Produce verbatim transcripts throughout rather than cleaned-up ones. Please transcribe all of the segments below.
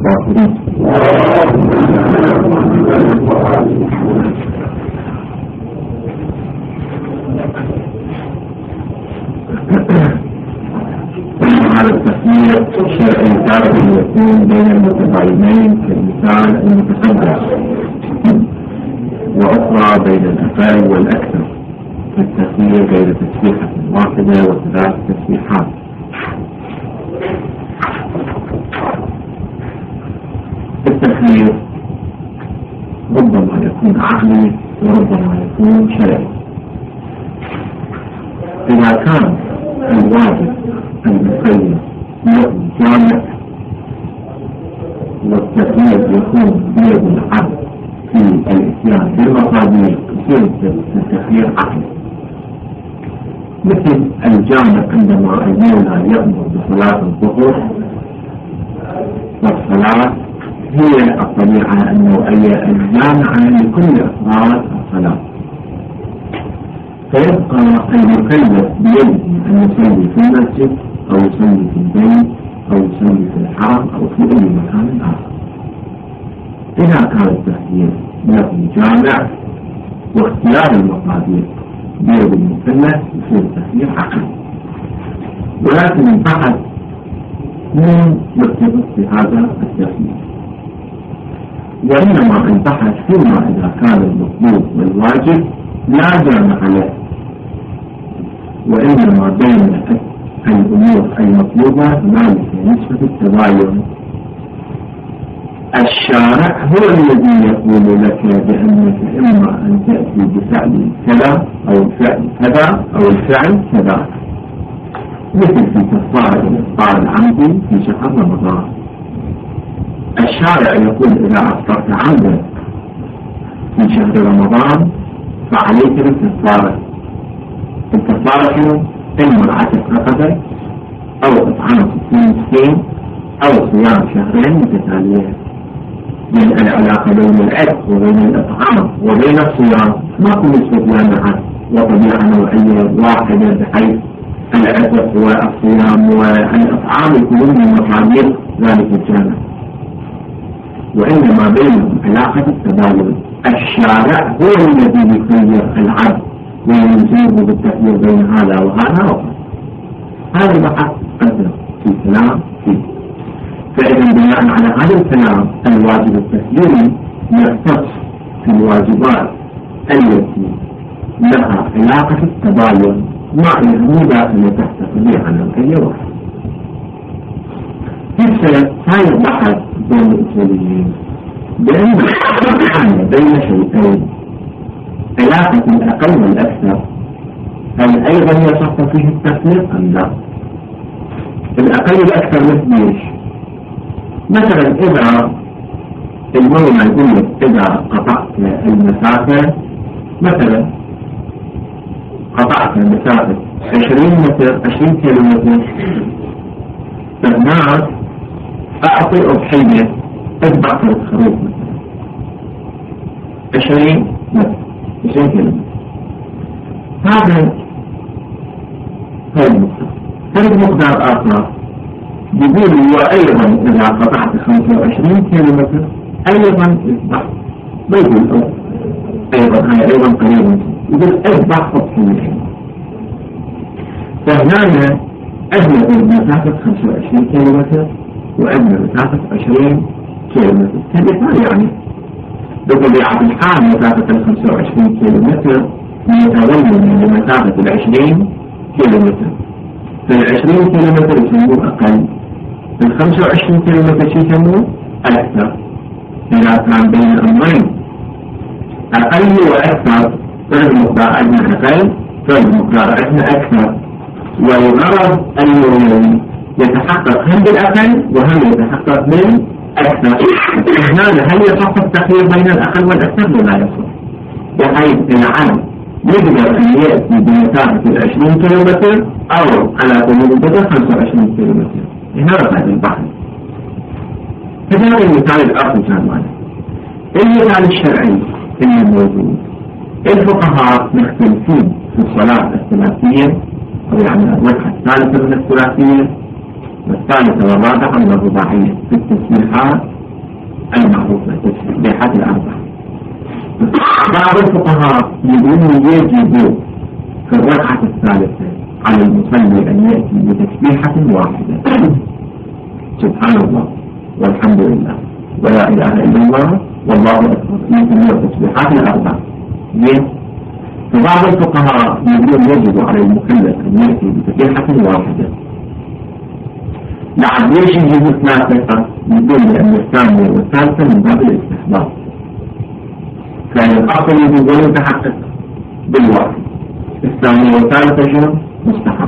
الطاهرين. على التسمية شيء تارة يكون بين المتباينين كالمثال المتقدم، وأخرى بين الأقل والأكثر التسمية بين تسبيحة واحدة وثلاث تسبيحات. التخيير ربما يكون عقلي وربما يكون شرعي. إذا كان الواجب المخير يكون جامع والتخيير يكون بيد العبد في الاتيان بالمقادير يصير التخيير عقلي، مثل الجامع عندما المولى يأمر بصلاة الظهر، والصلاة هي الطبيعة النوعية الجامعة لكل أفراد الصلاة، فيبقى المكلف بيده أن يصلي في المسجد أو يصلي في البيت أو يصلي في الحرم أو في أي مكان آخر. إذا كان التخيير له جامع واختيار المقادير بيد المكلف يصير تخيير عقلي. ولكن البحث من يرتبط بهذا التخيير، وإنما البحث فيما إذا كان المطلوب والواجب لا جامع له، وإنما بين الأمور المطلوبة هنالك نسبة التباين. الشارع هو الذي يقول لك بأنك إما أن تأتي بفعل كذا أو الفعل كذا أو الفعل كذا، مثل في كفارة الإفطار العمدي في شهر رمضان. الشارع يقول إذا أفطرت عمدا في شهر رمضان فعليك بالكفارة. الكفارة شنو؟ إما عتق رقبة أو إطعام ستين مسكين أو صيام شهرين متتاليين. من العلاقة بين العتق وبين الإطعام وبين الصيام ماكو نسبة جامعة وطبيعة نوعية واحدة، بحيث العتق والصيام والإطعام يكونون من مقادير ذلك الجامع، وإنما بينهم علاقة التباين. الشارع هو الذي يخير العبد وينزله بالتخيير بين هذا وهذا وهذا. هذا بحث قدر في كلام فيه. فإذا بناء على هذا الكلام الواجب التخييري يختص في الواجبات التي لها علاقة التباين مع أنه داخل تحت طبيعة نوعية واحدة. كيف هاي البحث بين الأصوليين بأن بين شيئين علاقة الأقل والأكثر، هل أيضا يصح فيه التخيير أم لا؟ الأقل والأكثر مثل ايش؟ مثلا إذا المولى يقول لك إذا قطعت المسافة، مثلا قطعت المسافة عشرين متر عشرين كيلو متر، فهناك أعطي أضحية أذبح الخروف مثلا عشرين متر عشرين كيلو متر. هذا هذا المقدار. هذا مقدار آخر يقول وأيضا إذا قطعت خمسة وعشرين كيلو متر أيضا اذبح، ما يقول أيضا هذا أيضا قليلا، يقول اذبح أضحية. فهنا أجمل مسافة خمسة وعشرين كيلو متر وأجمل مسافة عشرين كيلو متر. كمثال يعني بطبيعة الحال مسافة ال خمسة وعشرين كيلو متر متولد من مسافة ال عشرين كيلو متر. فالعشرين كيلو متر يسموه أقل، الخمسة وعشرين كيلو متر شو يسموه أكثر. إذا كان بين الأمرين أقل وأكثر فالمقدار عندنا أقل فالمقدار عندنا أكثر، والغرض أنه يتحقق هم بالأقل وهم يتحقق بالأكثر. هنا هل يصح التخيير بين الأقل والأكثر ولا يصح؟ بحيث العام يقدر أن يأتي بمسافة العشرين كيلو متر أو على سبيل المثال خمسة وعشرين كيلو متر. هنا هذا البحث. هذا المثال الآخر كان معنا. المثال الشرعي اللي موجود، الفقهاء مختلفين في الصلاة الثلاثية أو يعني الركعة الثالثة من الثلاثية والثالثة والرابعة من الرباعية في التسبيحات المعروفة التسبيحات الأربعة. بعض الفقهاء يقولون يجب في الركعة الثالثة على المصلي أن يأتي بتسبيحة واحدة، سبحان الله والحمد لله ولا إله إلا الله والله أكبر، يسمى التسبيحات الأربعة. فبعض الفقهاء يقولون يجب على المكلف أن يأتي بتسبيحة واحدة. لعل ليش يجب ثلاثة؟ يقول لأن الثانية والثالثة من باب الاستحباب، كان الأصل يقول يتحقق بالواحد، الثانية والثالثة شنو؟ مستحب.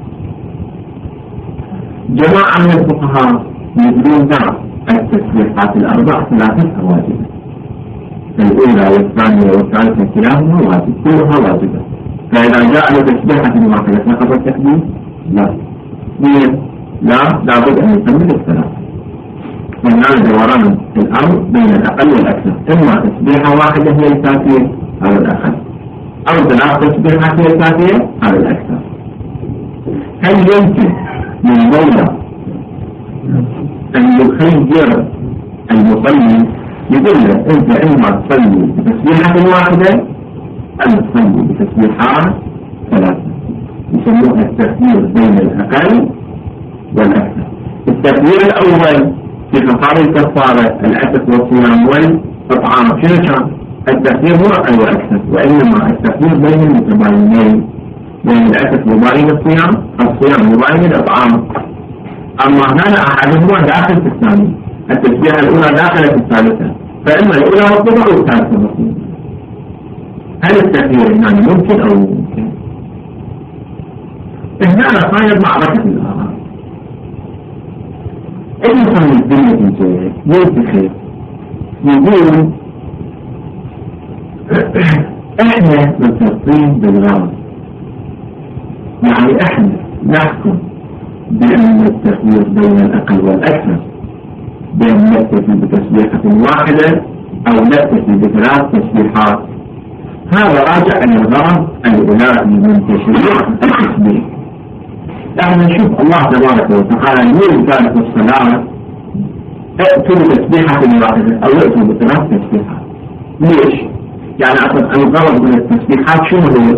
جماعة من الفقهاء يقولون نعم التسبيحات الأربع ثلاثتها واجبة، الأولى والثانية والثالثة كلاهما واجب، كلها واجبة. فإذا جاء لتسبيحة واحدة فقط التكبير لا لا لابد أن يكمل الثلاثة. وهنا دوران الأمر بين الأقل والأكثر، إما تسبيحة واحدة هي الكافية على الأقل أو ثلاث تسبيحات هي الكافية على الأكثر. هل يمكن للمولى أن يخير المصلي يقول له أنت إما تصلي بتسبيحة واحدة أو تصلي بتسبيحات ثلاثة؟ يسموها التخيير بين الأقل والأكثر. التخيير الأول في خصال الكفارة العتق والصيام والإطعام شنو كان؟ التخيير هو أقل وأكثر، وإنما التخيير بين المتباينين، بين العتق مباين الصيام، الصيام مباين الإطعام. أما هنا أحدهما داخل في الثاني، التسبيحة الأولى داخلة في الثالثة، فإما الأولى مطلوبة والثالثة مطلوبة. هل التخيير يعني ممكن أو ممكن؟ هنا صاير معركة الآراء. الإنسان الدنيا الجاية ينتخب يقول إحنا متفقين بالغرض، يعني إحنا نحكم بأن التخيير بين الأقل والأكثر، بأن نكتفي بتسبيحة واحدة أو نكتفي بثلاث تسبيحات. هذا راجع إلى الغرض الإلهي من تشريع التسبيح. يعني نشوف الله تبارك وتعالى يقول ذلك الصلاة ائتوا بتسبيحة واحدة أو ائتوا بثلاث تسبيحات. ليش؟ يعني أصلا الغرض من التسبيحات شو هو؟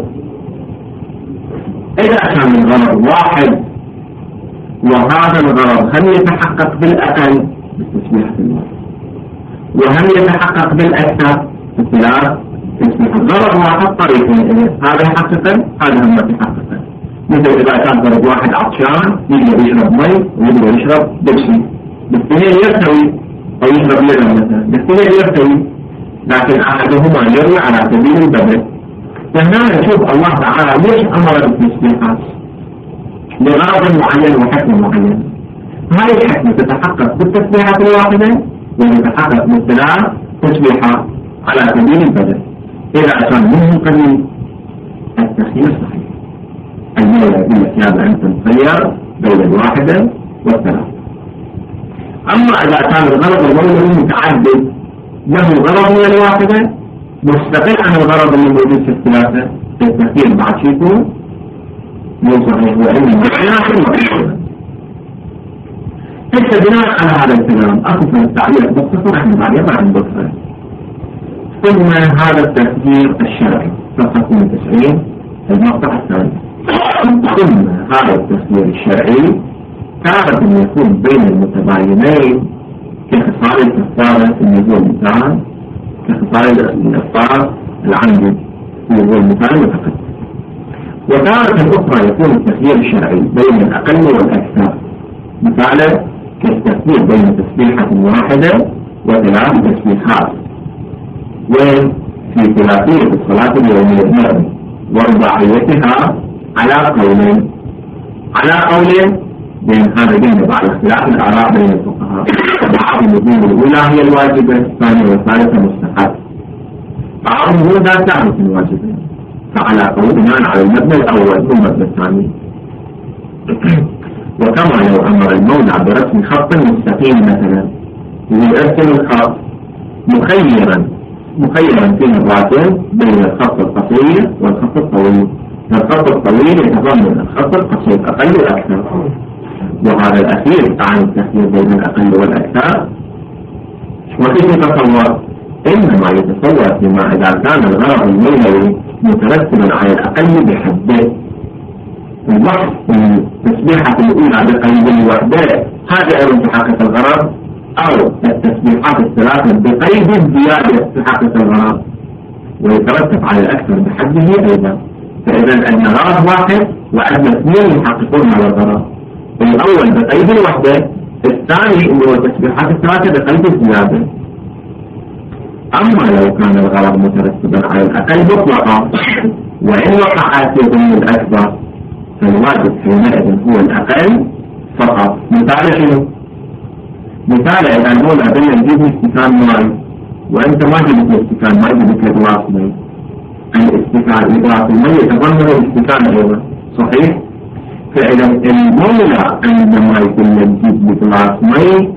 إذا كان الغرض واحد وهذا الغرض هل يتحقق بالأقل بالتسبيحة الواحدة وهل يتحقق بالأكثر بالثلاث تسبيحات؟ الغرض واحد طريقين إليه، هذا يحققا هذا هم يتحققا. مثل إذا كان فرد واحد عطشان يقدر يشرب مي ويقدر يشرب دبسي، بالاثنين يرتوي، أو يشرب لبن مثلا، بالاثنين يرتوي، لكن أحدهما يروي على سبيل البدل. فهنا نشوف الله تعالى ليش أمر بالتسبيحات؟ لغرض معين وحكمة معينة. هذه الحكمة تتحقق بالتسبيحة الواحدة وتتحقق بالثلاث تسبيحات على سبيل البدل. إذا كان منهم قليل التخيير صحيح، المولى يقول لك يا أنت مخير بين الواحدة والثلاثة. أما إذا كان الغرض المولى متعدد، له غرض من الواحدة مستقل عن الغرض اللي موجود في الثلاثة، التخيير بعد شيء يكون مو صحيح، وإنما الخلاف حتى بناء على هذا الكلام أقف التعليق مختصر عن بعض عن بكرة. ثم هذا التفسير الشرعي صفحة اثنين وتسعين المقطع الثاني. ثم هذا التفسير الشرعي تارة يكون بين المتباينين كخصال الكفارة النزول مثال، كخصال الإفطار العمد النزول مثال وفقط. وتارة أخرى يكون التخيير الشرعي بين الأقل والأكثر، مثالا كالتخيير بين تسبيحة واحدة وثلاث تسبيحات. وفي ثلاثية الصلاة اليومية ورباعيتها على قولين، على قولين بين هذا جنب على اختلاف الآراء بين الفقهاء. بعضهم يقول الأولى هي الواجبة، الثانية والثالثة مستحب، بعضهم يقول لا تعرف الواجبة، فعلى قول بناء على المبنى الأول ثم المبنى الثاني. وكما لو أمر المولى برسم خط مستقيم مثلا، يرسم الخط مخيرا مخيرا في مراتين بين الخط القصير والخط الطويل، الخط الطويل يتضمن الخط القصير أقل وأكثر، وهذا الأخير عن التخيير بين الأقل والأكثر. وكيف يتصور؟ إنما يتصور فيما إذا كان الغرض المولوي مترتبا على الأقل بحده. الوقت التسبيحة الأولى بقيد وحده هذا أيضا في حقيقة الغرض، أو التسبيحات الثلاثة بقيد زيادة في حقيقة الغرض، ويترتب على الأكثر بحده أيضا. فإذا أن غرض واحد وعندنا اثنين يحققون على الغرض، الأول بقيد الوحدة، الثاني اللي هو التسبيحات الثلاثة بقيد الزيادة. أما لو كان الغرض مترتبا على الأقل مطلقا وإن وقع في ضمن الأكبر فالواجب حينئذ هو الأقل فقط. مثال شنو؟ مثال إذا نقول أبنى نجيب استكان ماء وأنت ما جبت الاستكان، ما جبت الجلاس ماء. الاستكان إضافة الماء يتضمن الاستكان أيضا، صحيح؟ فإذا المولى عندما يكون نجيب الجلاس ماء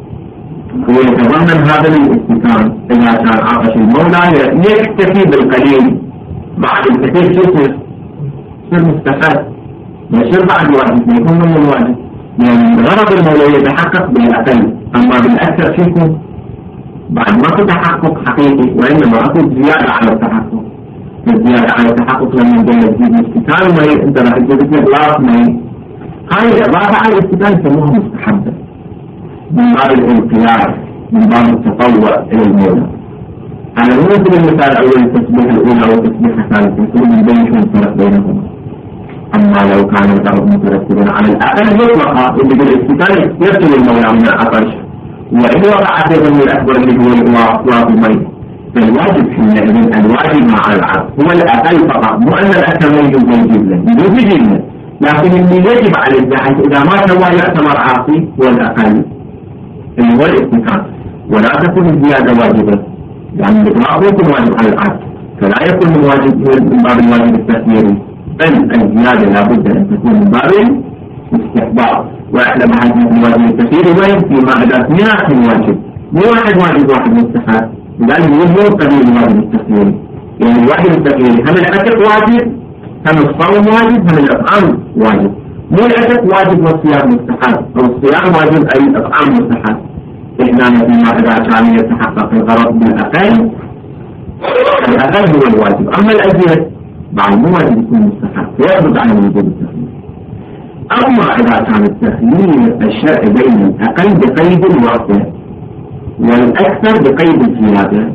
هو يتضمن هذا الاستكان. إذا كان عطش المولى يكتفي بالقليل، بعد الكثير شو يصير؟ يصير مستحب، يصير بعد واجب، يكون من الواجب. يعني غرض المولى يتحقق بالأقل، أما بالأكثر شو يكون؟ بعد ما في تحقق حقيقي، وإنما أكون زيادة على التحقق. الزيادة على التحقق لما نجي نجيب الاستكان ماء، أنت راح تجيب لك غلاس ماء، هاي الإضافة على الاستكان يسموها مستحبة من باب الانقياد، من باب التطوع إلى المولى. على مثل المثال الأول التسبيح الأولى والتسبيح الثالثة يكون من بين شو الفرق بينهما. أما لو كان الغرض مترتبا على الأقل مطلقا اللي بالاستكان يرسل المولى من العطش، وإن وقع في ضمن الأكبر اللي هو الإطلاق المي، فالواجب حينئذ الواجب مع العرض هو الأقل فقط، مو أن الأكثر ما يجوز يجيب له، يجوز يجيب له، لكن اللي يجب عليه بحيث إذا ما سوى يعتبر عاصي هو الأقل اللي هو الاستكان. ولا تكون الزيادة واجبة، يعني الإطلاق يكون واجب على العرض، فلا يكون من واجب من باب الواجب التخييري، بل الزيادة لابد أن تكون من باب الاستحباب. وإحنا بحثنا في الواجب التخييري وين؟ فيما إذا اثنين من واجب، مو واحد واجب واحد مستحب، لأنه يجب قبيل الواجب التخييري. يعني الواجب التخييري هم العتق واجب، هم الصوم واجب، هم الإطعام واجب. مو العتق واجب والصيام مستحب، أو الصيام واجب أي الإطعام مستحب. إحنا فيما إذا كان يتحقق الغرض بالأقل، الأقل هو الواجب، أما الأزيد بعد مو واجب يكون مستحب ويربط عن وجوب التخيير. أما إذا كان التخيير الشرع بين الأقل بقيد الوحدة والأكثر بقيد الزيادة،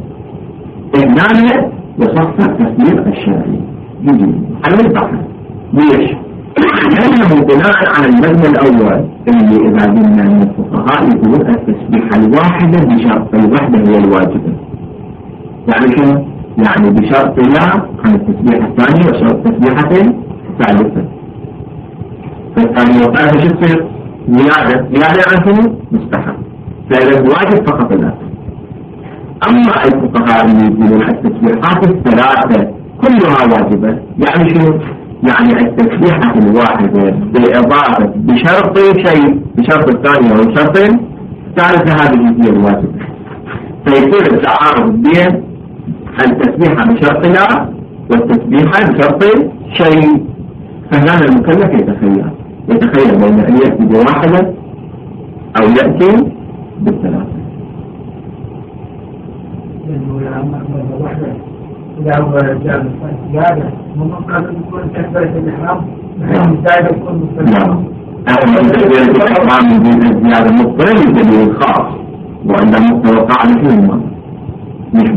هنا يصح التخيير الشرعي يجي على البحث. ليش؟ لأنه بناء على المبنى الأول اللي إذا قلنا من الفقهاء يقول التسبيحة الواحدة بشرط الوحدة هي الواجبة. يعني شنو؟ يعني بشرط لا عن التسبيحة الثانية وشرط تسبيحة ثالثة. فالثانية وثالثة شو تصير؟ زيادة، زيادة عن شنو؟ مستحب. فإذا الواجب فقط الأكل. أما الفقهاء اللي يقولون التسبيحات الثلاثة كلها واجبة، يعني شنو؟ يعني التسبيحة الواحدة بالإضافة بشرط شيء، بشرط الثانية وشرط ثالثة، هذه هي الواجبة. فيصير التعارض بين التسبيحة بشرط لا والتسبيحة بشرط شيء. فهنا المكلف يتخيل يتخيل بين أن يأتي بواحدة أو يأتي بالثلاثة. إذا هو جاب الزيادة ممكن يكون تكبيرة الإحرام الزيادة تكون مستمرة. أما تكبيرة الإحرام من الزيادة مضطرة بدليل خاص، وعند متوقع فيهما مش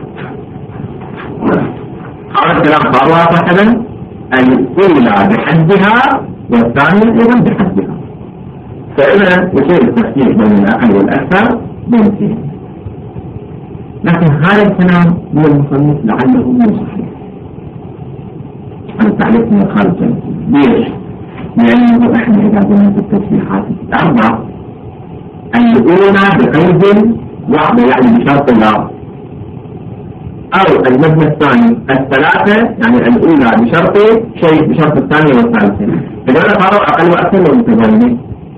هذا الكلام صار واضح مثلا. الأولى بحدها والثانية أيضا بحدها، فإذا يصير التفكير بين الأقل والأكثر بين. لكن هذا الكلام من المصنف لعله مو صحيح. أنا تعرف من الخارج. ليش؟ لأنه إحنا إذا قلنا في التسبيحات الأربع الأولى بقيد واحدة يعني بشرط لا، أو المبنى الثاني الثلاثة يعني الأولى بشرط شيء بشرط الثانية والثالثة. إذا صاروا أقل وأكثر ومتباينين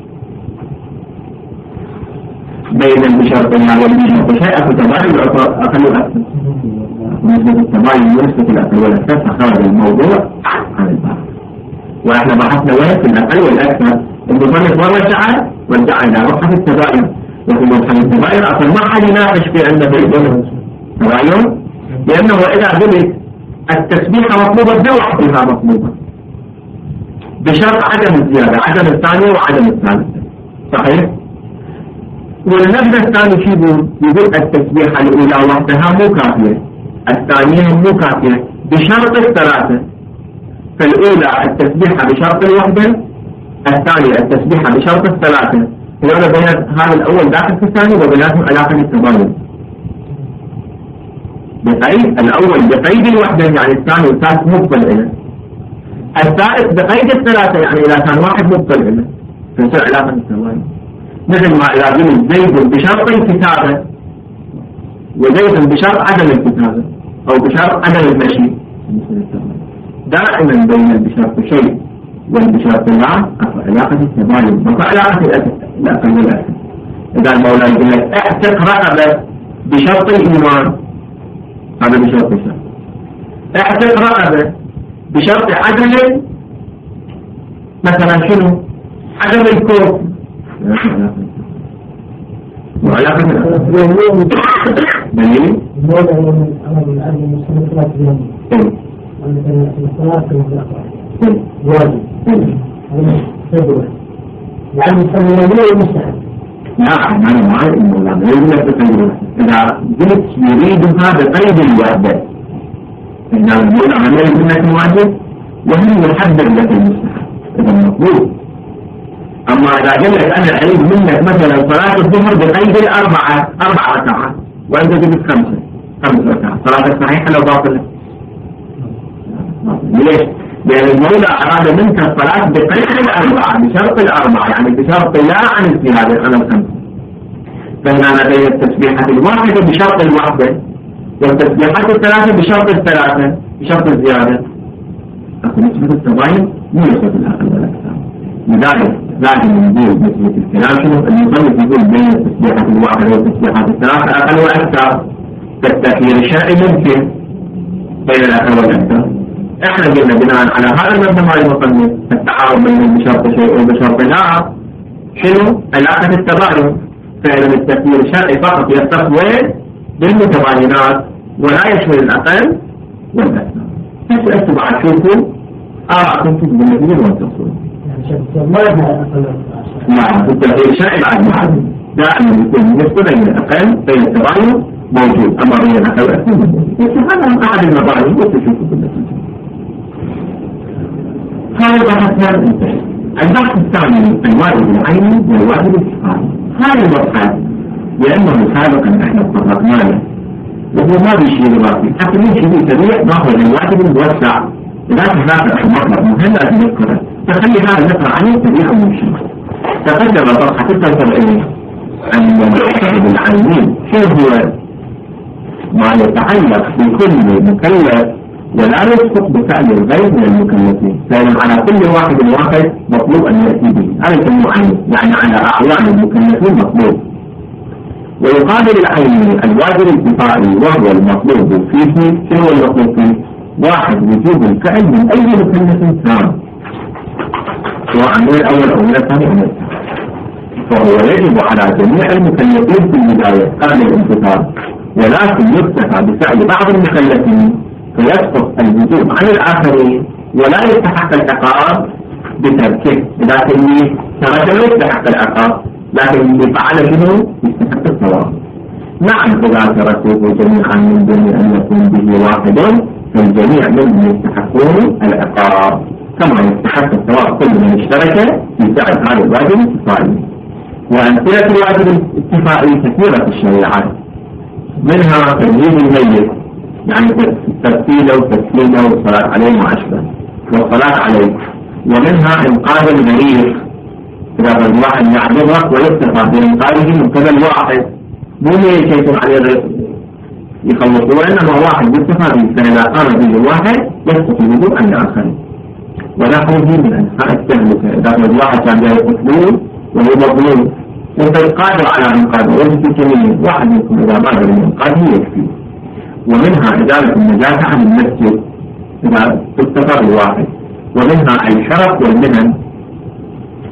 بين بشرط لا وبشرط شيء أو تباين أقل وأكثر. نسبة التباين ونسبة الأقل والأكثر فخرج الموضوع عن البحث. وإحنا بحثنا وين في الأقل والأكثر المصنف مرة رجع ورجع إلى مبحث التباين، وفي مبحث التباين أصلا ما حد يناقش في عندنا في التباين، لأنه إذا قلت التسبيحة مطلوبة بوحدها مطلوبة بشرط عدم الزيادة، عدم الثانية وعدم الثالثة، صحيح؟ والنبذة الثاني شو يقول؟ يقول التسبيحة الأولى وحدها مو كافية، الثانية مو كافية بشرط الثلاثة. فالأولى التسبيحة بشرط الوحدة، الثانية التسبيحة بشرط الثلاثة، وأنا بين هذا الأول داخل في الثاني وبيناتهم علاقة التباين. بقيد الأول بقيد الوحدة يعني الثاني والثالث مبطل إله، الثالث بقيد الثلاثة يعني إذا كان واحد مبطل إله فيصير علاقة التباين. مثل ما إذا قلت زيد بشرط الكتابة وزيد بشرط عدم الكتابة أو بشرط عدم المشي، دائما بين بشرط شيء والبشرط لا علاقة التباين، وفي علاقة الأكل والأكل. إذا المولى يقول لك اعتق رقبة بشرط الإيمان، هذا بشرط الشرط. اعتق رقبة بشرط عدم مثلا شنو؟ عدم الكوف وعلاقة الدليل دليل الموضع من أمر الأرض المسلمين ثلاث يوم الصلاة واجب تدور يعني الصلاة المستحب. لا أنا ما أقول لا يريد التقييد. إذا قلت يريد هذا قيد الوحدة إن يقول عمل منك واجب وهو يحدد لك المستحب إذا مطلوب. أما إذا قلت أنا أريد منك مثلا صلاة الظهر بقيد الأربعة أربع ركعات وأنت قلت خمسة خمس ركعات، صلاتك صحيحة لو باطلة؟ ليش؟ لأن المولى أراد منك الصلاة بقيد الأربعة بشرط الأربعة يعني بشرط لا عن الزيادة عن الخمسة. فهنا لدي التسبيحة الواحدة بشرط الوحدة والتسبيحات الثلاثة بشرط الثلاثة بشرط الزيادة. أقول نسبة التباين مو نسبة الأقل والأكثر. لذلك لازم نقول نسبة الكلام شنو المصنف يقول بين التسبيحة الواحدة والتسبيحات الثلاثة أقل وأكثر. فالتأثير الشرعي ممكن بين الأقل والأكثر. احنا قلنا بناء على هذا المبنى مع المصنف التعارض بين بشرط شيء وبشرط لا شنو؟ علاقة التباين. فإذا التأثير الشرعي فقط يختص وين؟ بالمتباينات ولا يشمل الأقل والأكثر. بس أنتم بعد شوفوا آراءكم في المدينة والتصوير. نعم التأثير الشرعي بعد معه دائما يكون نسبة بين الأقل بين التباين موجود، أما بين الأقل والأكثر موجود. هذا أحد المبادئ وتشوفوا بالنتيجة. هذا البحث هذا انتهى. البحث الثاني الواجب العيني والواجب الكفائي. هذا البحث لأنه سابقا احنا تطرقنا له وهو ما بيشير باقي حتى من شيء سريع ناخذ الواجب الموسع. لذلك هذا المطلب مهم لازم نذكره، فخلي هذا نقرا عنه سريعا ونمشي. تقدم صفحة ستة وسبعين عن الواجب العيني شو هو ما يتعلق بكل مكلف ولا يسقط بفعل الغير من المكلفين، لأن على كل واحد واحد مطلوب أن يأتي به. هذا المعين يعني على أعيان المكلفين مطلوب. ويقابل العين الواجب الكفائي وهو المطلوب فيه. شنو المطلوب فيه؟ واحد وجوب الفعل من أي مكلف كان سواء من الأول أو من الثاني أو من الثاني، فهو يجب على جميع المكلفين في البداية قبل الامتثال، ولكن يكتفى بفعل بعض المكلفين فيسقط الوجوب عن الآخرين ولا يستحق العقاب بتركه. لكن اللي ترك لا يستحق العقاب، لكن اللي فعل شنو يستحق الثواب. نعم إذا تركوه جميعا من دون أن يكون به واحد فالجميع منهم يستحقون العقاب كما يستحق الثواب كل من اشترك في فعل هذا الواجب الكفائي. وأمثلة الواجب الكفائي كثيرة في الشريعة، منها تجهيز الميت يعني تغسيله وتسليمه والصلاة عليه مع أشبه والصلاة عليه، ومنها إنقاذ الغريق إذا الواحد يعذبك ويكتفى بإنقاذه من قبل واحد مو يكيتم عليه غير يخلصوا، وإنما واحد يكتفى به فإذا قام به الواحد يسقط الوجوب عن الآخرين. ونحوه من أنحاء التهلكة إذا الواحد كان جاي يقتلون وهو مظلوم وأنت قادر على إنقاذه وجدت كمية واحد منكم إذا بادر من إنقاذه يكفي. ومنها إزالة النجاسة عن المسجد إذا استفر الواحد، ومنها الحرق والمنن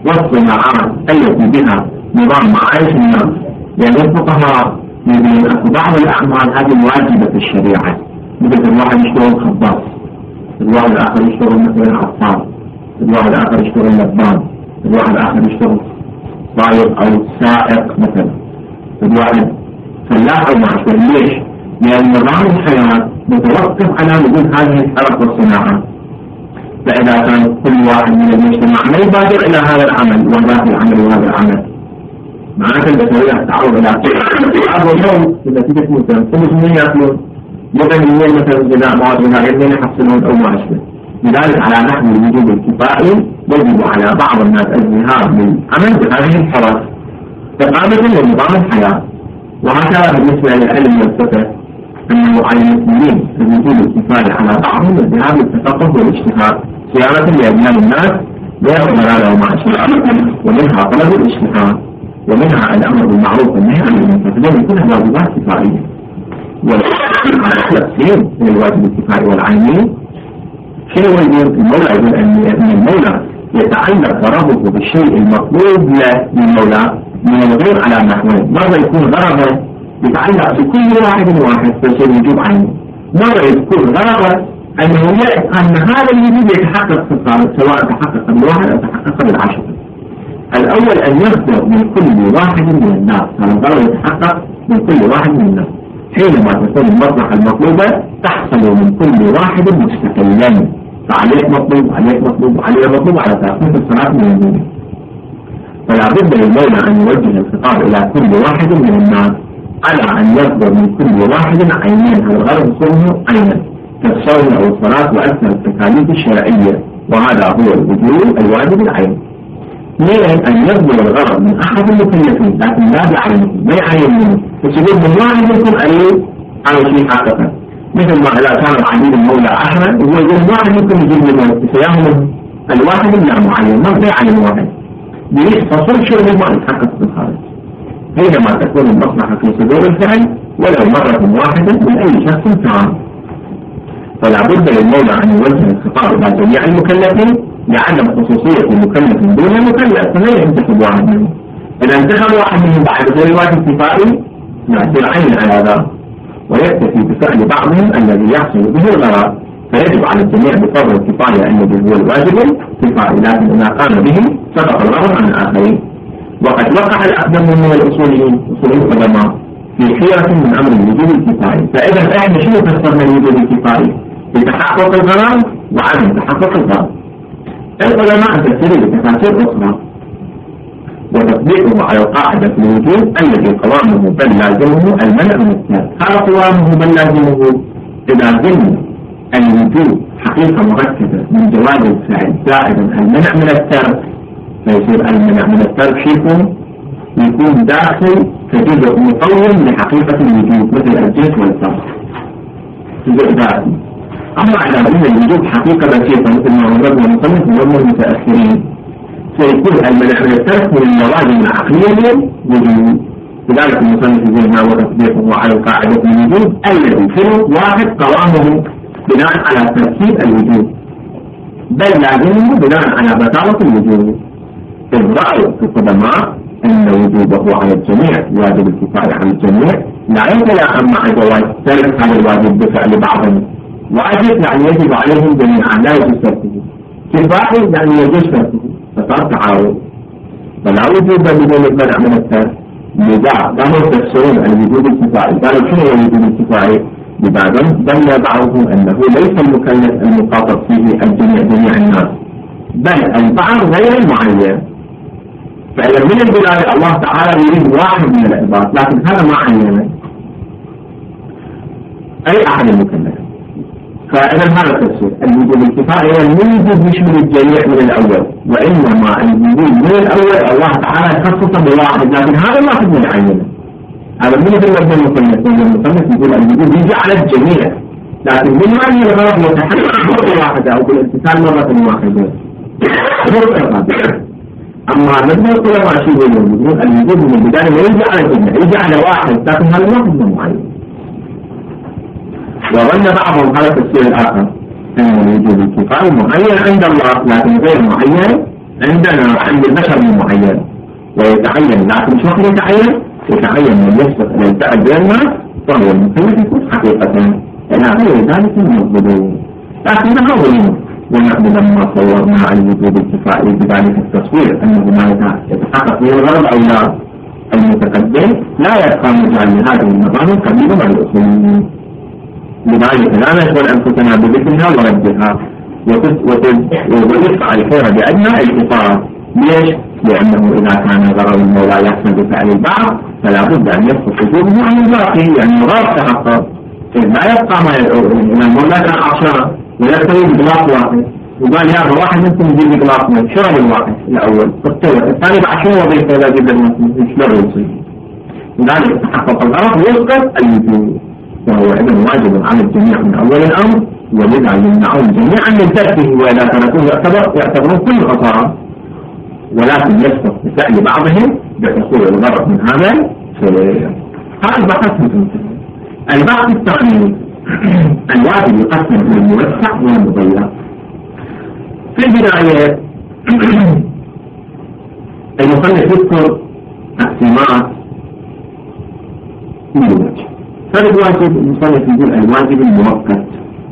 والصناعات التي بها نظام معايش الناس. يعني الفقهاء يقولون أكو بعض الأعمال هذه واجبة في الشريعة، مثل الواحد يشتغل خباز، الواحد الآخر يشتغل مثلا عطار، الواحد الآخر يشتغل لبان، الواحد الآخر يشتغل ضايق أو سائق مثلا، الواحد فلاح أو معشر. ليش؟ لأن نظام الحياة متوقف على وجود هذه الحركة والصناعة. فإذا كان كل واحد من المجتمع ما يبادر إلى هذا العمل وهذا العمل وهذا العمل، معناته البشرية تعرض إلى بعض اليوم إذا تجد مثلا كل من يأكلون يغنيون مثلا غذاء مواد غذائية يحصلون أو ما أشبه. لذلك على نحو الوجوب الكفائي يجب على بعض الناس الذهاب للعمل بهذه الحركة إقامة لنظام الحياة. وهكذا بالنسبة للعلم والفقه أنه على المسلمين الوجوب الكفائي على بعضهم الذهاب للتفقه والاجتهاد صيانة لأبناء الناس غير ضلالة وما أشبه، ومنها طلب الاجتهاد، ومنها الأمر بالمعروف والنهي عن المنكر. فهذه كلها واجبات كفائية. والتقسيم بين الواجب الكفائي والعيني شنو يقول المولى؟ يقول أن المولى يتعلق رغبه بالشيء المطلوب له للمولى من الغير على نحوين. مرة يكون غرضه يتعلق بكل واحد واحد فيصير وجوب عيني، مرة يكون غرضه أنه أن هذا الوجوب يتحقق في الطالب سواء تحقق بالواحد أو تحقق بالعشرة. الأول أن يصدر من كل واحد من الناس، هذا الغرض يتحقق من كل واحد من الناس. حينما تكون المصلحة المطلوبة تحصل من كل واحد مستقلا، فعليك مطلوب وعليك مطلوب وعليك مطلوب على تأخير الصلاة من الدنيا. فلا بد للمولى أن يوجه الخطاب إلى كل واحد من الناس على أن يصدر من كل واحد عينين، هذا الغرض يكون عينا كالصوم أو الصلاة وأكثر التكاليف الشرعية، وهذا هو الوجوب الواجب العين. ليه؟ أن يصدر الغرض من أحد المكلفين لكن لا بعينه، ما يعين منه، فسيقول من واحد منكم أريد على شيء حقيقة، مثل ما إذا كان عبيد المولى أحمد هو يقول واحد منكم يجيب منه سياهم الواحد لا معين، ما يعين واحد يختصر شغل ما يتحقق في الخارج. حينما تكون المصلحة في صدور الفعل ولو مرة واحدة من أي شخص كان، فلا بد للمولى أن يوجه الخطاب إلى جميع المكلفين لعدم خصوصية المكلف دون المكلف، فلا ينتخب واحد منهم. إذا انتخب واحد منهم بعد غير واجب كفائي نعطي عين على ذا، ويكتفي بفعل بعضهم الذي يحصل به الغرض، فيجب على الجميع بفرض الكفاية الذي هو الواجب الكفائي، لكن إذا قام به سقط الغرض عن الآخرين. وقد وقع الأقدم من الأصوليين أصول القدماء في خيرة من أمر الوجوب الكفائي. فإذا إحنا شنو فسرنا الوجوب الكفائي؟ بتحقق الغرض وعدم تحقق الغرض. العلماء تفسيروا بتفاسير أخرى وتطبيقه على القاعدة في الوجوب الذي قوامه بل لازمه المنع من الترك. هذا قوامه بل لازمه إذا ظن الوجوب حقيقة مركبة من جواز الفعل زائدا المنع من الترك، فيصير المنع من الترك يكون يكون داخل كجزء مقوم لحقيقة الوجوب مثل الجنس والفرق، جزء داخلي. أما على أن الوجوب حقيقة بسيطة مثل ما ورد ونصنف ورد المتأخرين، سيكون المنع من الترك من اللوازم العقلية للوجوب. لذلك المصنف زي ما وتطبيقه على قاعدة الوجوب الذي فيه واحد قوامه بناء على تركيب الوجوب بل لازمه بناء على بطالة الوجوب. الرأي في القدماء أن وجوبه على الجميع واجب الكفاية على الجميع لا يتلائم مع جواز ترك هذا الواجب بفعل بعضهم. واجب يعني يجب عليهم جميعا لا يجوز تركه، كفاية يعني يجوز تركه، فصار تعارض. فلا وجوب بدون المنع من الترك. لذا قاموا يفسرون الوجوب الكفائي، قالوا شنو هو الوجوب الكفائي؟ لذا بل بعضهم أنه ليس المكلف المخاطب فيه الجميع جميع الناس بل البعض غير المعين. فإذا من البداية الله تعالى يريد واحد من العباد لكن هذا ما عينه أي أحد المكلف. فإذا هذا التفسير الوجوب الكفائي هو الوجوب يشمل الجميع من الأول، وإنما الوجوب من الأول الله تعالى يخصص بواحد لكن هذا ما تقول عينه. هذا من مثل ما المصنف المصنف يقول الوجوب يجي على الجميع لكن من معنى الغرض يتحقق مرة واحدة أو بالامتثال مرة واحدة. أما مثل العلماء شيء يقولون الوجوب من البداية لا يجي على الجميع، يجي على واحد لكن هذا واحد من معين. وظن بعضهم هذا التفسير الآخر أن الوجوب الكفائي معين عند الله لكن غير معين عندنا عند البشر معين ويتعين، لكن مش وقت يتعين يتعين من يسبق إلى الفعل بيننا فهو المكلف يكون حقيقة إلى غير ذلك من الظلوم. لكن نحاول ونحن لما صورنا عن وجود الكفاء بذلك التصوير أنه ما يتحقق فيه الغرض أو لا المتقدم لا يبقى مجال لهذه النظام قديما مع الأصوليين. لذلك لا نشغل أنفسنا بذكرها وردها وتدفع الخير بأدنى الإطار. ليش؟ لأنه إذا كان غرض المولى يحصل بفعل البعض فلا بد أن يسقط وجوده عن الباقي، يعني غرض تحقق. إذ لا يبقى ما يدعو إن المولى كان عشرة ويكتوي بإطلاق واحد وقال يا أبا واحد منكم يجيب إطلاق واحد، شرب الواحد الأول اكتوى الثاني بعد شنو وظيفة لا جدا المسلم شلون يصير؟ لذلك تحقق الغرض ويسقط الوجود، وهو إذن واجب على الجميع من أول الأمر، ولذا يمنعون جميعا من تركه وإذا تركوه يعتبر يعتبرون كل خطأ، ولكن يسقط بفعل بعضهم بحصول الغرض من هذا الشيء. هذا البحث مثل البحث الثاني الواجب يقسم إلى الموسع والمضيق. في البداية المصنف يذكر تقسيمات في الوجه. فالواجب المصنف يقول الواجب المؤقت،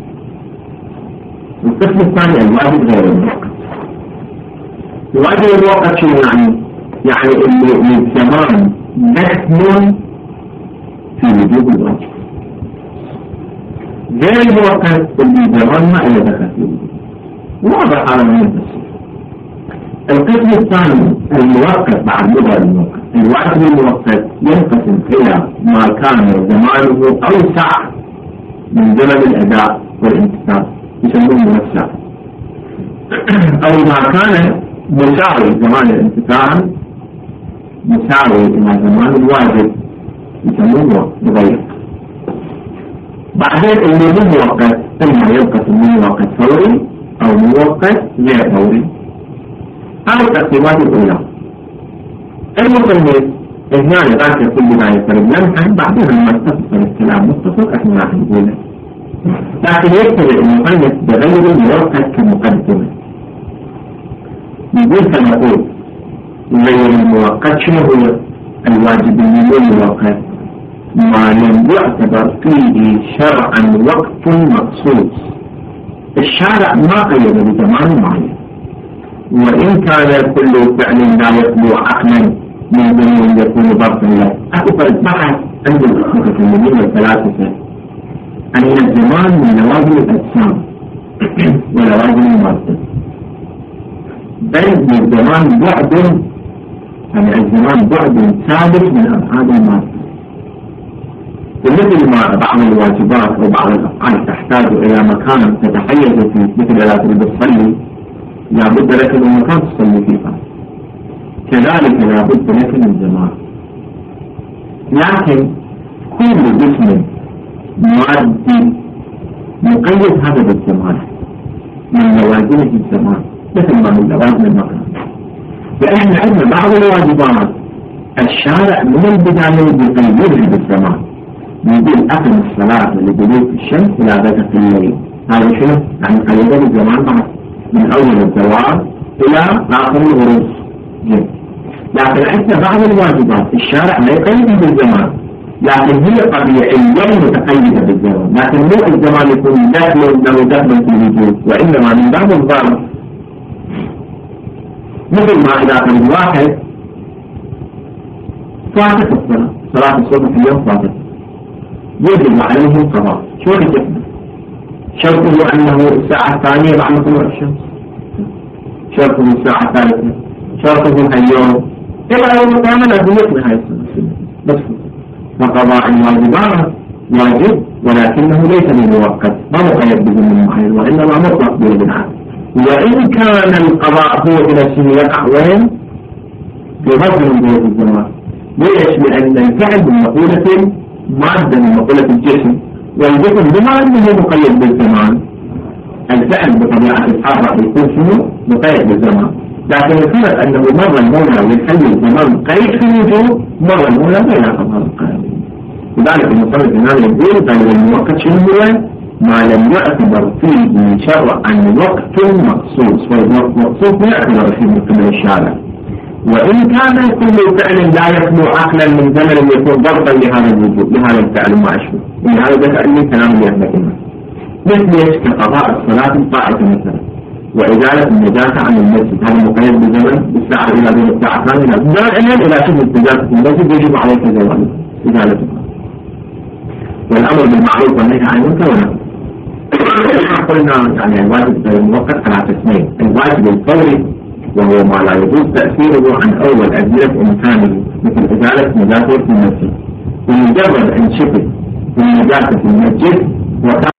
والقسم الثاني الواجب غير المؤقت. الواجب المؤقت شو يعني؟ يعني اللي من زمان دخل في وجوب الواجب. غير المؤقت اللي زمان ما إلى دخل في وجوب. واضح على من التفسير. القسم الثاني المؤقت بعد لغة المؤقت. الواجب المؤقت ينقسم إلى ما كان زمانه أوسع من زمن الأداء والانتفاع يسمونه موسع، أو ما كان مساوي زمان الانتفاع مساوي إلى زمان الواجب يسمونه مضيق. بعدين اللي مو مؤقت إما ينقسم من مؤقت فوري أو مؤقت غير فوري. هذه التقسيمات الأولى. المصنف هنا ذاكر في البداية فرد لمحا بعدين لما تتصل الكلام متصل احنا راح نقوله، لكن يكتب المصنف بغير المؤقت كمقدمة. يقول فنقول غير المؤقت شنو هو؟ الواجب المؤقت ما لم يعتبر فيه شرعا وقت مخصوص، الشارع ما قيد بزمان معين، وإن كان كل فعل لا يخلو عقلا من ضمن يكون ضبطا له. أكو فرق بحث عند الأخوة المؤمنين الثلاثة أن الزمان من لوازم الأجسام ولوازم المادة، بل الزمان بعد يعني الزمان بعد ثابت من أبعاد المادة. ومثل ما بعض الواجبات أو بعض الأفعال تحتاج إلى مكان تتحيز فيه، مثل لا تريد تصلي لابد لك من مكان تصلي فيها، كذلك لابد لك من زمان. لكن كل جسم مادي مقيد هذا بالزمان من لوازمه الزمان، مثل ما من لوازم المكان. فإحنا عندنا بعض الواجبات الشارع من البداية بيقيدها بالزمان، يقول أقم الصلاة لدلوك الشمس إلى غسق الليل. هذا شنو؟ يعني قيدها بالزمان بعد من أول الزوال إلى آخر الغروب. لكن عندنا بعض الواجبات الشارع لا يقيدها بالزمان، لكن هي طبيعيا متقيدة بالزمان، لكن مو الزمان يكون داخل له داخل في الوجود، وإنما من باب الظرف. مثل ما إذا كان الواحد فاتت الصلاة، صلاة الصبح اليوم فاتت، يجب عليه القضاء. شو الحكمة؟ شرطه أنه الساعة الثانية بعد طلوع الشمس، شرطه الساعة الثالثة، شرطه اليوم، إلى يوم القيامة لازم يقضي هاي السنة بس. فقضاء الواجبات واجب ولكنه ليس بمؤقت، ما مقيد بزمن معين، وإنما مطلق بالبدعة. وإن كان القضاء هو بنفسه يقع وين؟ في غض من بيت الزمان. ليش؟ لأن الفعل من مقولة مادة من مقولة الجسم، والجسم بما أنه مقيد بالزمان الفعل بطبيعة الحال راح يكون شنو؟ مقيد بالزمان. لكن الفرق أنه مرة المولى يحل الزمان قيد في الوجود، مرة المولى بين قضاء القائم. لذلك المصنف هنا يقول غير المؤقت شنو هو؟ ما لم يعتبر فيه شرعا وقت مخصوص، والوقت مخصوص لا يعتبر فيه من قبل الشارع، وإن كان كل فعل لا يخلو عقلا من زمن يكون ضبطا لهذا الوجود لهذا الفعل وما أشبه. من هذا تألي كلام اليهمة مثل كقضاء الصلاة القائمة مثلا، وإزالة النجاسة عن المسجد، هذا مقيد بزمن بالساعة إلى بين الساعة الثانية دائما إلى شبه النجاسة في المسجد يجب عليك زواله إزالتها، والأمر بالمعروف والنهي عن المنكر ونهي. قلنا يعني الواجب المؤقت على قسمين، الواجب الفوري وهو ما لا يجوز تأثيره عن أول أجزاء إمكانه مثل إزالة نجاسة في المسجد، بمجرد أن شبه النجاسة في المسجد وكان